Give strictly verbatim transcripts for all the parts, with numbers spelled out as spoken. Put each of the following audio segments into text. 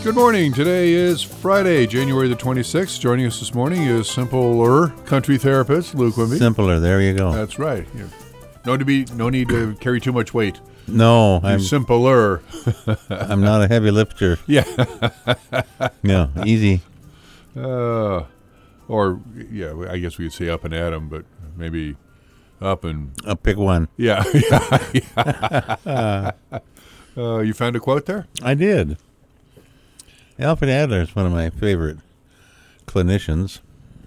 Good morning. Today is Friday, January the twenty-sixth. Joining us this morning is Simpler country therapist Lou Quimby. Simpler, there you go. That's right. Yeah. No to be, no need to carry too much weight. No, You're I'm simpler. I'm not a heavy lifter. Yeah. No, easy. Uh, or yeah, I guess we could say up and at 'em, but maybe up and I'll pick one. yeah. yeah, yeah. uh, you found a quote there? I did. Alfred Adler is one of my favorite clinicians.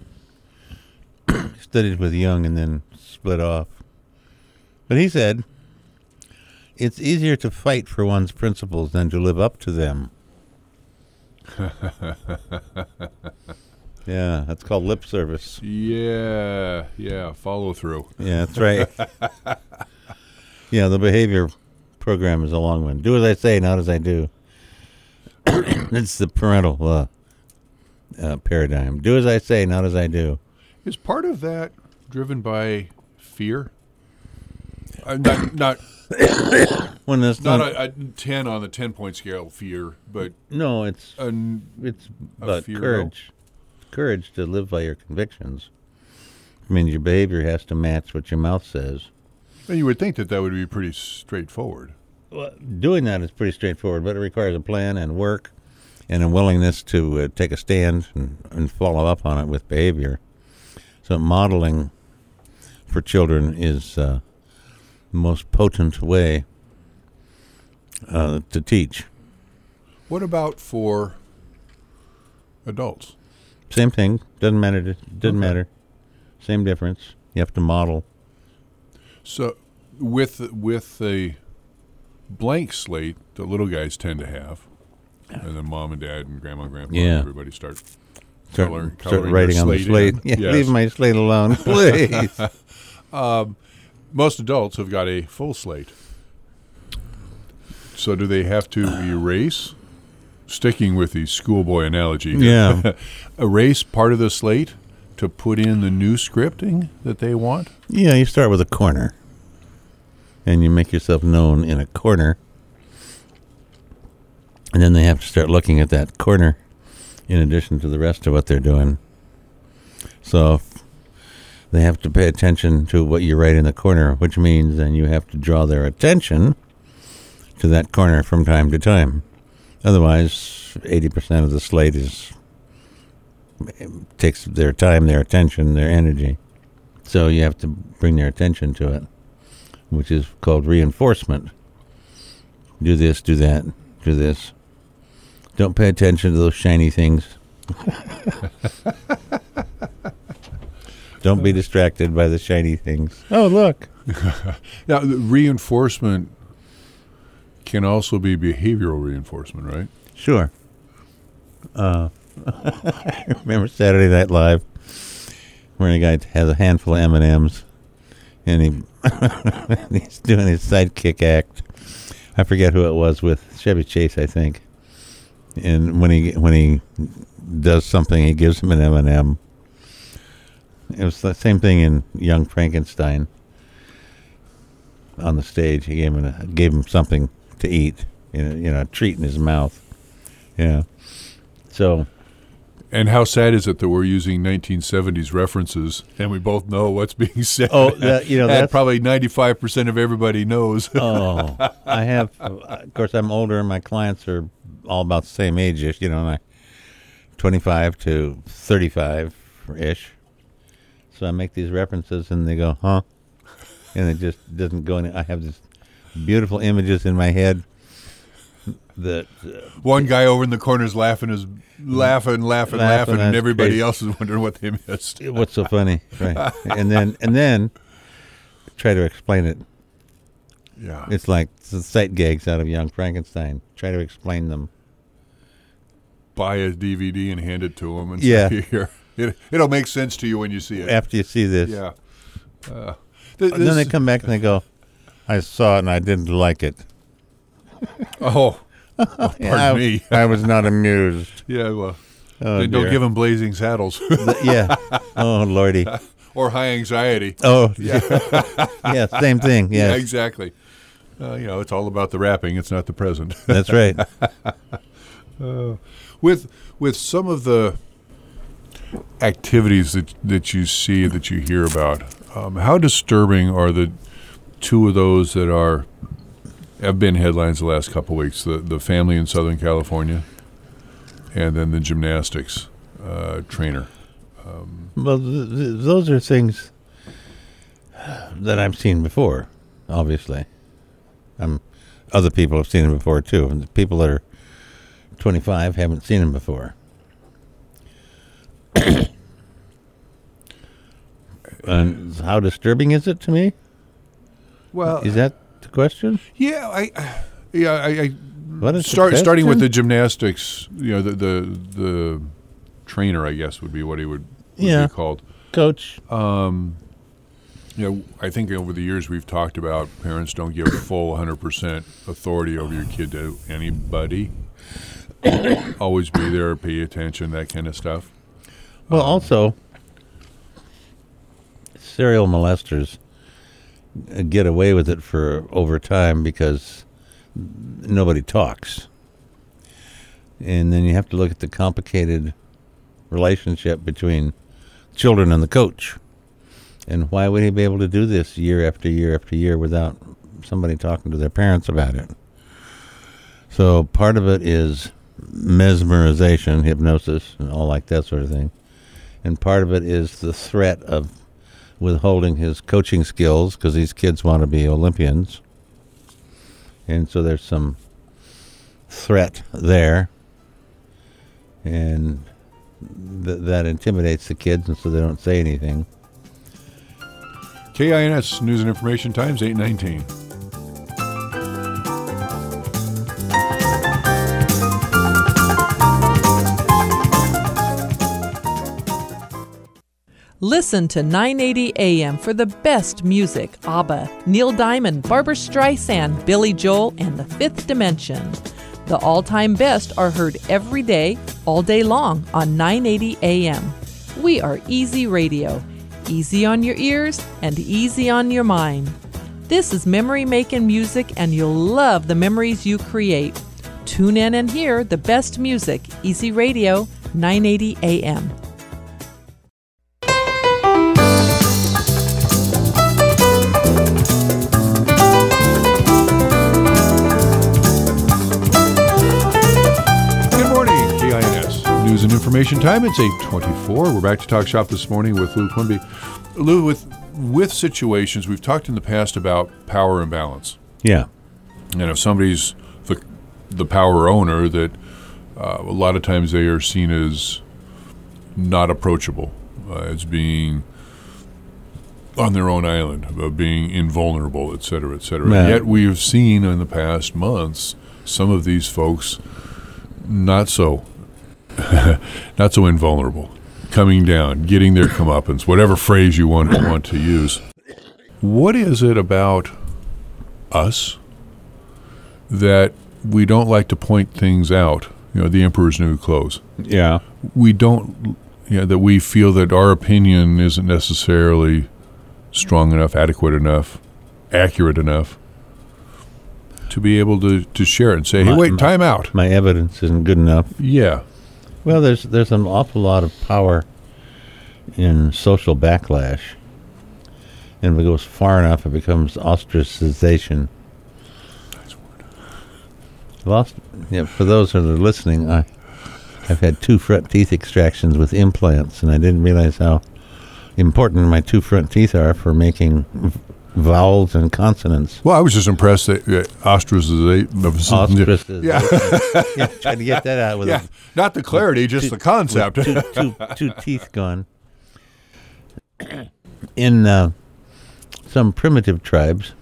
Studied with Jung and then split off. But he said, it's easier to fight for one's principles than to live up to them. Yeah, that's called lip service. Yeah, yeah, follow through. Yeah, that's right. Yeah, the behavior program is a long one. Do as I say, not as I do. It's the parental uh, uh, paradigm. Do as I say, not as I do. Is part of that driven by fear? Uh, not not When that's not not, a, a ten on the ten point scale fear, but no, it's a, it's a about fear, courage, courage to live by your convictions. I mean, your behavior has to match what your mouth says. well, you would think that that would be pretty straightforward. Well, doing that is pretty straightforward, but it requires a plan and work and a willingness to uh, take a stand and, and follow up on it with behavior. So modeling for children is uh, the most potent way uh, to teach. What about for adults? Same thing. Doesn't matter. Doesn't Okay. matter. Same difference. You have to model. So with with the blank slate that little guys tend to have, and then mom and dad and grandma and grandpa Yeah. and everybody start Start, color, start coloring writing their on the slate slate. in. Yeah, Yes. leave my slate alone, please. Um, most adults have got a full slate. So do they have to erase, sticking with the schoolboy analogy, Yeah. erase part of the slate to put in the new scripting that they want? Yeah, you start with a corner, and you make yourself known in a corner, and then they have to start looking at that corner in addition to the rest of what they're doing. So if they have to pay attention to what you write in the corner, which means then you have to draw their attention to that corner from time to time. Otherwise, eighty percent of the slate is takes their time, their attention, their energy. So you have to bring their attention to it, which is called reinforcement. Do this, do that, do this. Don't pay attention to those shiny things. Don't be distracted by the shiny things. Oh, look. Now, the reinforcement can also be behavioral reinforcement, right? Sure. Uh, I remember Saturday Night Live, where a guy has a handful of M and M's, and he he's doing his sidekick act. I forget who it was with Chevy Chase, I think. And when he when he does something, he gives him an M and M. It was the same thing in Young Frankenstein. On the stage, he gave him a, gave him something to eat, you know, you know, a treat in his mouth. Yeah. So. And how sad is it that we're using nineteen seventies references, and we both know what's being said? Oh, that, you know, and that's probably ninety-five percent of everybody knows. Oh, I have. Of course, I'm older, and my clients are all about the same age-ish. You know, like twenty-five to thirty-five ish. So I make these references, and they go, "Huh," and it just doesn't go. Any, I have these beautiful images in my head. That uh, One guy over in the corner is laughing, is laughing, laughing, Laughing, laughing, and that's everybody crazy. else is wondering what they missed. what's so funny, right? And then and then try to explain it. Yeah, It's like the sight gags out of Young Frankenstein. Try to explain them. buy a D V D and hand it to them, and Yeah. say, here, it, it'll make sense to you when you see it. After you see this, Yeah. Uh, th- and then they this- come back and they go, "I saw it and I didn't like it." Oh, oh pardon Yeah, I, me. I was not amused. Yeah, well, Oh, then don't dear. give them blazing saddles Yeah. Oh, Lordy. or high anxiety. Oh, yeah. Yeah, same thing. Yeah, Yes. exactly. Uh, you know, it's all about the wrapping. It's not the present. That's right. Uh, with with some of the activities that that you see, that you hear about, um, how disturbing are the two of those that are have been headlines the last couple of weeks? The the family in Southern California, and then the gymnastics uh, trainer. Um, well, th- th- those are things that I've seen before. Obviously, um, other people have seen them before too, and the people that are twenty-five haven't seen them before. And how disturbing is it to me? well, Is that the question? yeah, I yeah I, I What is the start starting with question? the gymnastics. You know, the the the trainer, I guess, would be what he would, would Yeah. be called. Coach? Um, you know, I think over the years we've talked about parents don't give full one hundred percent authority over your kid to anybody. Always be there, pay attention, that kind of stuff. Well, also, serial molesters uh, get away with it for over time because nobody talks. And then you have to look at the complicated relationship between children and the coach. And why would he be able to do this year after year after year without somebody talking to their parents about it? So part of it is mesmerization, hypnosis, and all like that sort of thing. And part of it is the threat of withholding his coaching skills because these kids want to be Olympians. And so there's some threat there. And th- that intimidates the kids, and so they don't say anything. K I N S News and Information Times, eight nineteen. Listen to nine eighty A M for the best music. ABBA, Neil Diamond, Barbra Streisand, Billy Joel, and The Fifth Dimension. The all-time best are heard every day, all day long on nine eighty A M. We are Easy Radio. Easy on your ears and easy on your mind. This is memory-making music, and you'll love the memories you create. Tune in and hear the best music. Easy Radio, nine eighty A M. News and Information Time. It's eight twenty-four. We're back to Talk Shop this morning with Lou Quimby. Lou, with with situations, we've talked in the past about power imbalance. Yeah. And if somebody's the the power owner, that uh, a lot of times they are seen as not approachable, uh, as being on their own island, of being invulnerable, et cetera, et cetera. Man. Yet we have seen in the past months some of these folks not so not so invulnerable, coming down, getting their comeuppance, whatever phrase you want want to use. What is it about us that we don't like to point things out? You know, the emperor's new clothes. Yeah. We don't, you know, that we feel that our opinion isn't necessarily strong enough, adequate enough, accurate enough to be able to, to share it and say, hey, My- wait, time out. My evidence isn't good enough. Yeah. Well, there's there's an awful lot of power in social backlash. And if it goes far enough, it becomes ostracization. Nice word. Lost, yeah, for those that are listening, I, I've had two front teeth extractions with implants, and I didn't realize how important my two front teeth are for making v- vowels and consonants. Well, I was just impressed that uh, ostracization. Ostracization. Yeah. Yeah, trying to get that out with Yeah. a, Not the clarity, just two- the concept. with two, two, two teeth gone. In uh, some primitive tribes,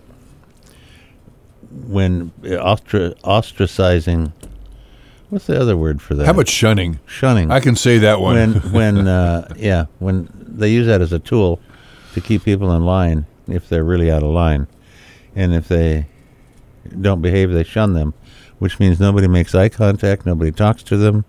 when uh, ostra- ostracizing, what's the other word for that? How about shunning? Shunning. I can say that one. when when uh, yeah, when they use that as a tool to keep people in line if they're really out of line, and if they don't behave, they shun them, which means nobody makes eye contact, nobody talks to them.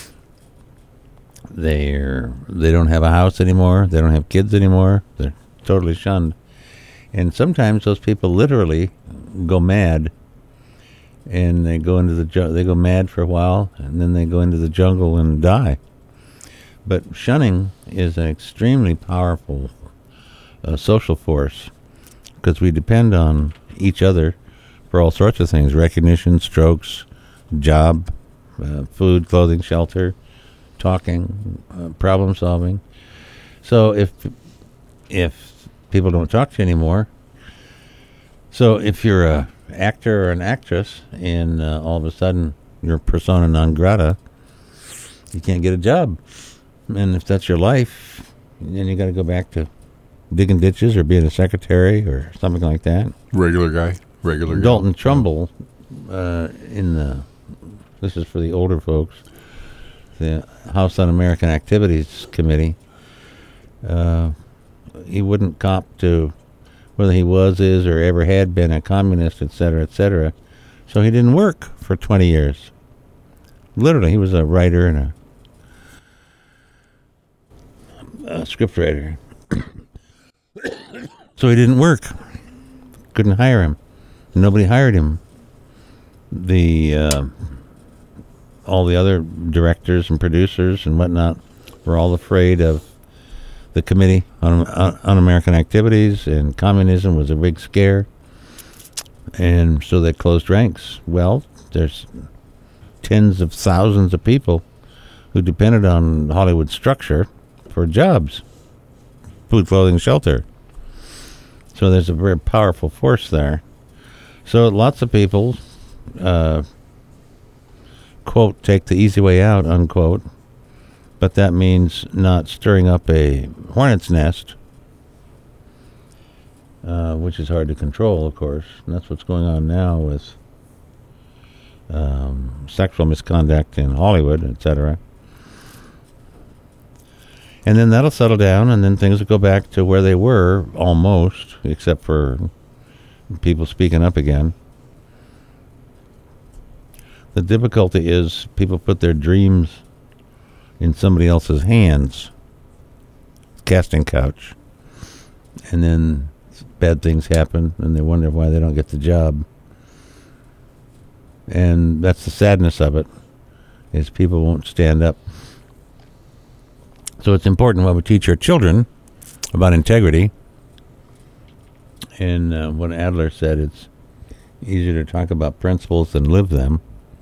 They're they don't have a house anymore. They don't have kids anymore. They're totally shunned, and sometimes those people literally go mad and they go into the ju- they go mad for a while, and then they go into the jungle and die. But shunning is an extremely powerful uh, social force because we depend on each other for all sorts of things: recognition, strokes, job, uh, food, clothing, shelter, talking, uh, problem solving. So if if people don't talk to you anymore, so if you're a actor or an actress and uh, all of a sudden you're persona non grata, you can't get a job. And if that's your life, then you got to go back to digging ditches or being a secretary or something like that. Regular guy, regular guy. Dalton Trumbull, uh, in the, this is for the older folks, the House Un-American Activities Committee, uh, he wouldn't cop to whether he was, is, or ever had been a communist, et cetera, et cetera. So he didn't work for twenty years. Literally, he was a writer and a, a script writer. So he didn't work. Couldn't hire him. Nobody hired him. The uh, all the other directors and producers and whatnot were all afraid of the Committee on, on, on American Activities, and communism was a big scare. And so they closed ranks. Well, there's tens of thousands of people who depended on Hollywood structure for jobs, food, clothing, shelter. So there's a very powerful force there. So lots of people, uh, quote, take the easy way out, unquote. But that means not stirring up a hornet's nest, uh, which is hard to control, of course. And that's what's going on now with um, sexual misconduct in Hollywood, et cetera. And then that'll settle down, and then things will go back to where they were, almost, except for people speaking up again. The difficulty is people put their dreams in somebody else's hands, casting couch, and then bad things happen, and they wonder why they don't get the job. And that's the sadness of it, is people won't stand up. So it's important what we teach our children about integrity. And uh, what Adler said, it's easier to talk about principles than live them.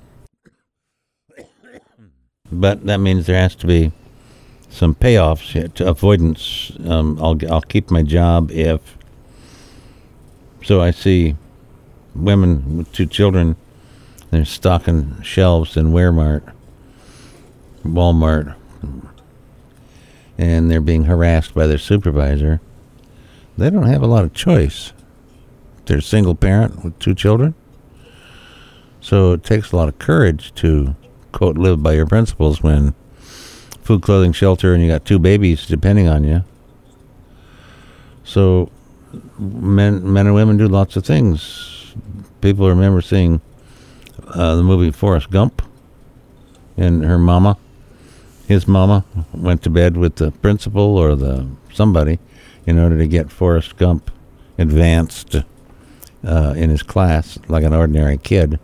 But that means there has to be some payoffs to avoidance. Um, I'll I'll keep my job if. So I see women with two children. They're stocking shelves in Walmart, Walmart, and they're being harassed by their supervisor. They don't have a lot of choice. They're a single parent with two children. So it takes a lot of courage to, quote, live by your principles when food, clothing, shelter, and you got two babies depending on you. So men men and women do lots of things. People remember seeing uh, the movie Forrest Gump, and her mama, his mama, went to bed with the principal or the somebody in order to get Forrest Gump advanced uh, in his class like an ordinary kid.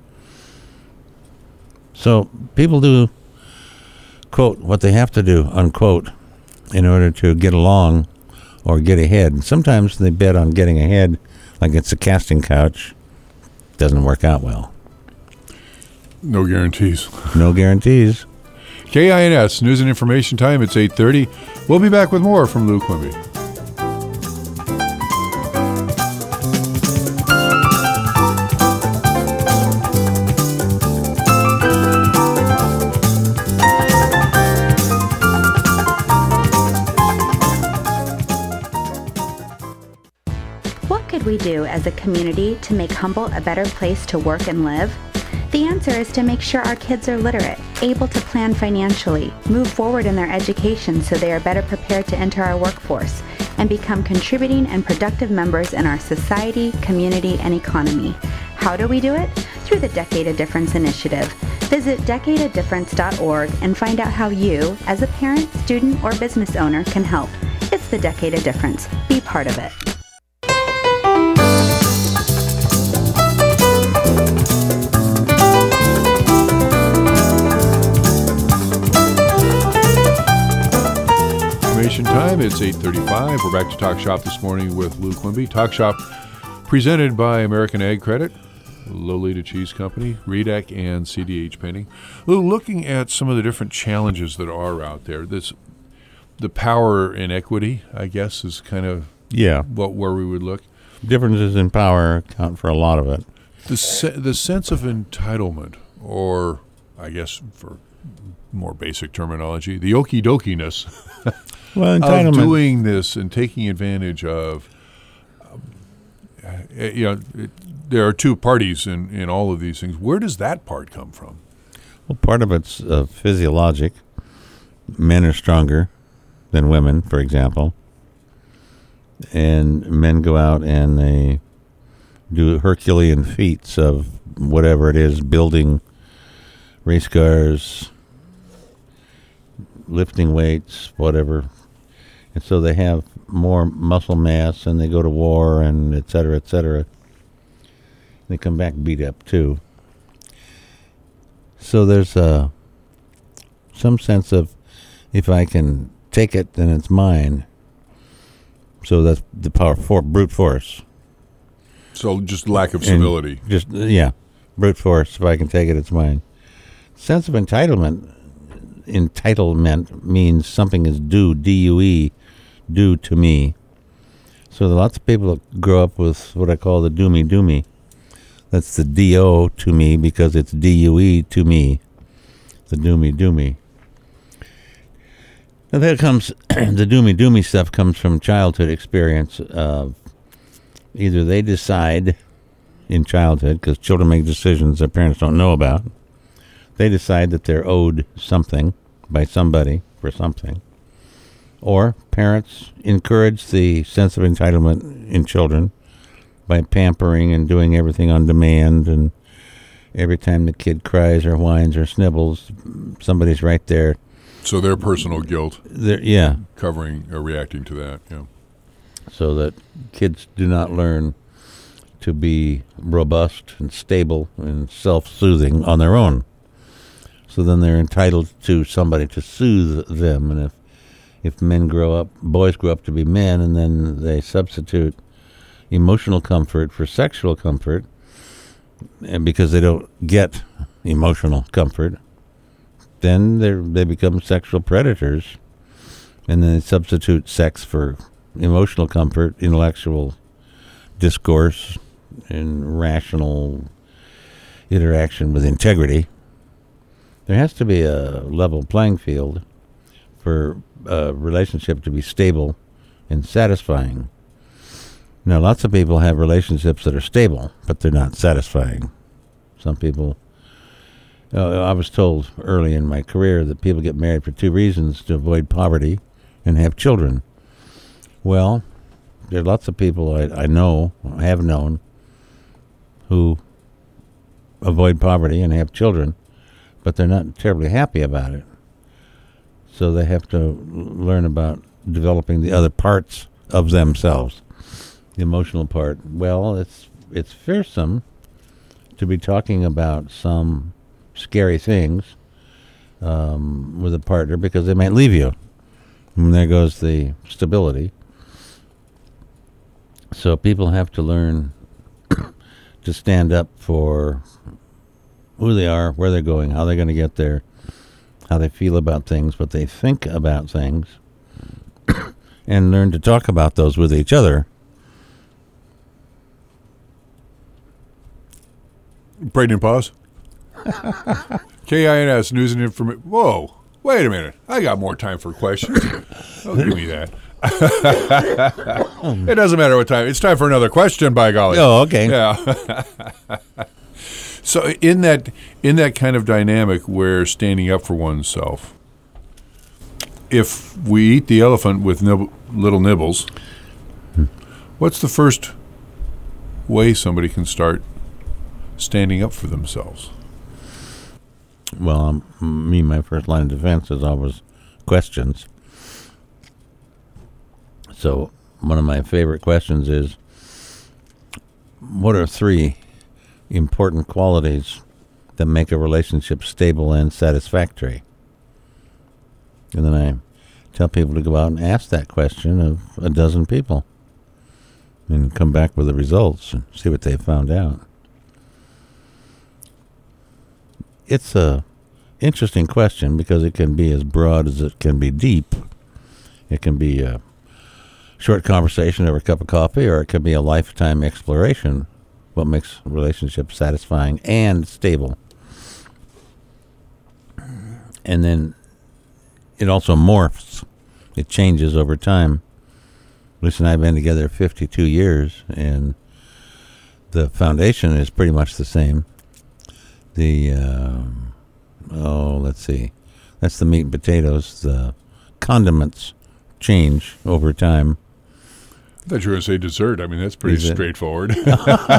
So people do, quote, what they have to do, unquote, in order to get along or get ahead. And sometimes they bet on getting ahead like it's a casting couch. Doesn't work out well. No guarantees. No guarantees. K I N S, News and Information Time. It's eight thirty. We'll be back with more from Lou Quimby. What could we do as a community to make Humboldt a better place to work and live? The answer is to make sure our kids are literate, able to plan financially, move forward in their education so they are better prepared to enter our workforce, and become contributing and productive members in our society, community, and economy. How do we do it? Through the Decade of Difference initiative. Visit decade of difference dot org and find out how you, as a parent, student, or business owner, can help. It's the Decade of Difference. Be part of it. time. It's eight thirty-five. We're back to Talk Shop this morning with Lou Quimby. Talk Shop presented by American Ag Credit, Lolita Cheese Company, Redac, and C D H Painting. Lou, looking at some of the different challenges that are out there, this the power inequity, I guess, is kind of Yeah. what where we would look. Differences in power account for a lot of it. The se- the sense of entitlement, or I guess for more basic terminology, the okie dokiness Well, of entitlement. doing this and taking advantage of, um, uh, you know, it, there are two parties in, in all of these things. Where does that part come from? Well, part of it's uh, physiologic. Men are stronger than women, for example. And men go out and they do Herculean feats of whatever it is, building race cars, lifting weights, whatever. And so they have more muscle mass and they go to war and et cetera, et cetera. They come back beat up too. So there's uh, some sense of if I can take it, then it's mine. So that's the power for brute force. So just lack of And civility. Just uh, yeah, brute force. If I can take it, it's mine. Sense of entitlement. Entitlement means something is due. D U E, due to me. So there are lots of people that grow up with what I call the do me do me. That's the D O to me because it's D U E to me. The do me do me. Now there comes the do me do me stuff comes from childhood experience. Of either they decide in childhood, because children make decisions their parents don't know about. They decide that they're owed something by somebody for something. Or parents encourage the sense of entitlement in children by pampering and doing everything on demand, and every time the kid cries or whines or snibbles, somebody's right there. So their personal guilt They're, yeah, covering or reacting to that. Yeah. so that kids do not learn to be robust and stable and self-soothing on their own. So then they're entitled to somebody to soothe them. And if if men grow up, boys grow up to be men, and then they substitute emotional comfort for sexual comfort, and because they don't get emotional comfort, then they they become sexual predators, and then they substitute sex for emotional comfort, intellectual discourse, and rational interaction with integrity. There has to be a level playing field for a relationship to be stable and satisfying. Now, lots of people have relationships that are stable, but they're not satisfying. Some people, uh, I was told early in my career that people get married for two reasons: to avoid poverty and have children. Well, there are lots of people I, I know, have known, who avoid poverty and have children, but they're not terribly happy about it. So they have to learn about developing the other parts of themselves. The emotional part. Well, it's it's fearsome to be talking about some scary things um, with a partner because they might leave you. And there goes the stability. So people have to learn to stand up for who they are, where they're going, how they're going to get there, how they feel about things, what they think about things, and learn to talk about those with each other. Pregnant pause. K I N S News and Information. Whoa. Wait a minute. I got more time for questions. Don't give me that. It doesn't matter what time. It's time for another question, by golly. Oh, okay. Yeah. So in that in that kind of dynamic where standing up for oneself, if we eat the elephant with nib- little nibbles, what's the first way somebody can start standing up for themselves? Well, um, me, my first line of defense is always questions. So one of my favorite questions is, what are three important qualities that make a relationship stable and satisfactory? And then I tell people to go out and ask that question of a dozen people and come back with the results and see what they found out. It's a interesting question because it can be as broad as it can be deep. It can be a short conversation over a cup of coffee, or it can be a lifetime exploration. What makes relationships satisfying and stable? And then it also morphs. It changes over time. Lucy and I have been together fifty-two years, and the foundation is pretty much the same. The, um, oh, let's see. That's the meat and potatoes. The condiments change over time. I thought you were going to say dessert. I mean, that's pretty Is it? straightforward. No,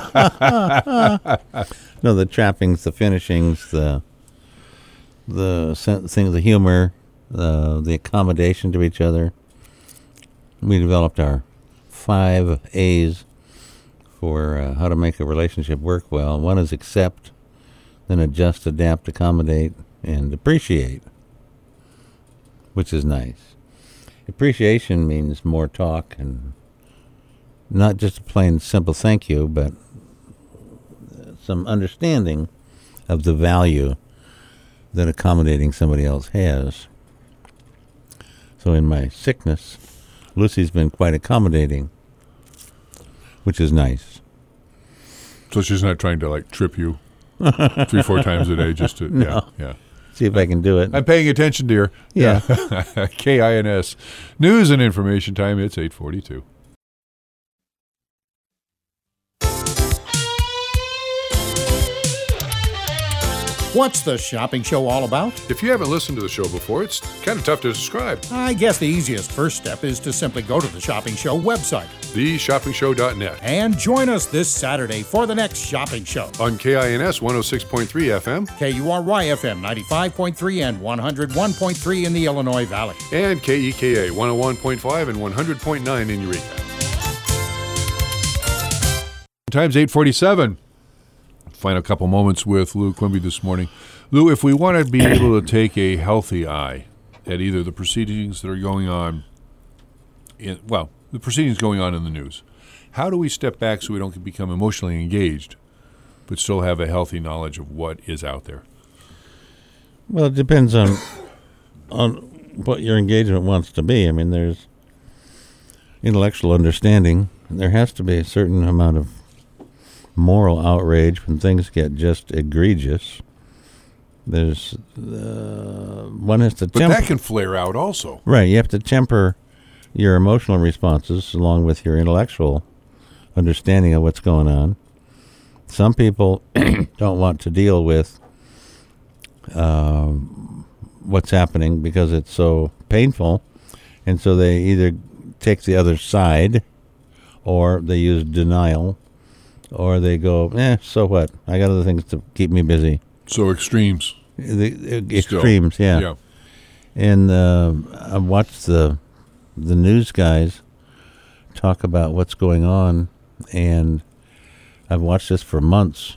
the trappings, the finishings, the the sen- thing, the humor, uh, the accommodation to each other. We developed our five A's for uh, how to make a relationship work well. One is accept, then adjust, adapt, accommodate, and appreciate, which is nice. Appreciation means more talk and not just a plain simple thank you, but some understanding of the value that accommodating somebody else has. So in my sickness, Lucy's been quite accommodating, which is nice. So she's not trying to, like, trip you three, four times a day just to, No. yeah, yeah. See if I can do it. I'm paying attention, dear. Yeah. K I N S. News and information time. It's eight forty-two. What's the shopping show all about? If you haven't listened to the show before, it's kind of tough to describe. I guess the easiest first step is to simply go to the Shopping Show website the shopping show dot net. and join us this Saturday for the next shopping show. On K I N S one oh six point three F M K U R Y F M ninety-five point three and one oh one point three in the Illinois Valley. and K E K A one oh one point five and one hundred point nine in Eureka. Time's eight forty-seven. Final couple moments with Lou Quimby this morning. Lou, if we want to be able to take a healthy eye at either the proceedings that are going on, in, well, the proceedings going on in the news, how do we step back so we don't become emotionally engaged, but still have a healthy knowledge of what is out there? Well, it depends on on what your engagement wants to be. I mean, there's intellectual understanding. There has to be a certain amount of moral outrage when things get just egregious. There's uh, one has to But temper. that can flare out also. Right, you have to temper your emotional responses along with your intellectual understanding of what's going on. Some people don't want to deal with um, what's happening because it's so painful, and so they either take the other side, or they use denial, or they go, eh, so what? I got other things to keep me busy. So extremes. The, the Still. extremes, yeah. Yeah. And uh, I watched the the news guys talk about what's going on, and I've watched this for months.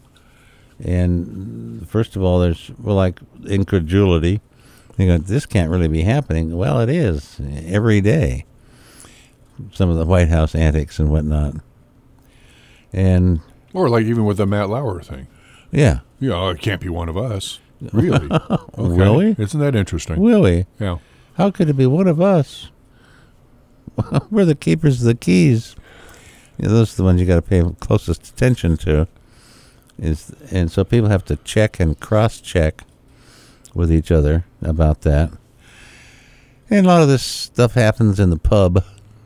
And first of all, there's well, like incredulity. You go, this can't really be happening. Well, it is every day. Some of the White House antics and whatnot. And Or like even with the Matt Lauer thing. yeah, Yeah, oh, it can't be one of us. Really? Okay. Really? Isn't that interesting? will we? Yeah. How could it be one of us? We're the keepers of the keys. You know, those are the ones you got to pay closest attention to. Is and so people have to check and cross-check with each other about that. And a lot of this stuff happens in the pub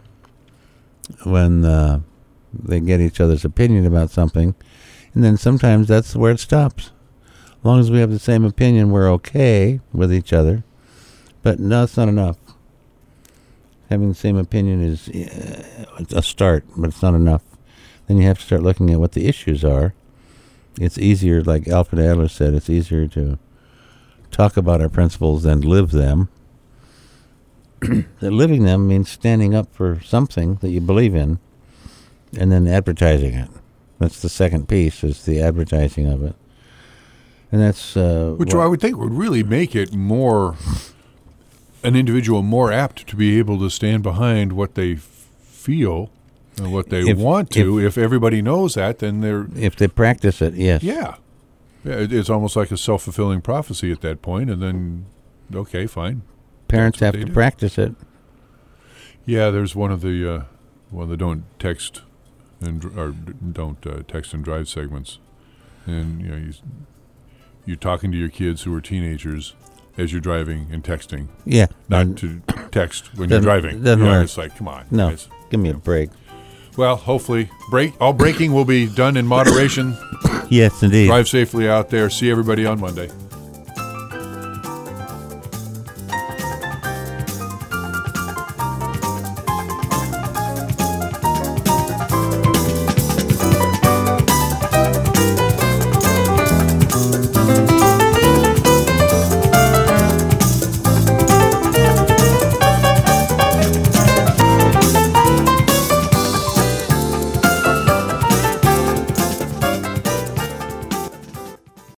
when uh, they get each other's opinion about something, and then sometimes that's where it stops. As long as we have the same opinion, we're okay with each other. But no, it's not enough. Having the same opinion is uh, a start, but it's not enough. Then you have to start looking at what the issues are. It's easier, like Alfred Adler said, it's easier to talk about our principles than live them. That living them means standing up for something that you believe in and then advertising it. That's the second piece, is the advertising of it. And that's... Uh, Which what- I would think would really make it more an individual more apt to be able to stand behind what they feel and what they If- want to. If, if everybody knows that, then they're If they practice it, yes. yeah. Yeah, it, it's almost like a self-fulfilling prophecy at that point, and then okay, fine. Parents That's what have they to do. practice it. Yeah, there's one of the uh, one of the don't text and dr- or d- don't uh, text and drive segments, and you know you, you're talking to your kids who are teenagers as you're driving and texting, Yeah. not And- to text when you're Doesn't- driving. doesn't You know, work. it's like, come on, No, guys. give me a break. Well, hopefully, break all braking will be done in moderation. Yes, indeed. Drive safely out there. See everybody on Monday.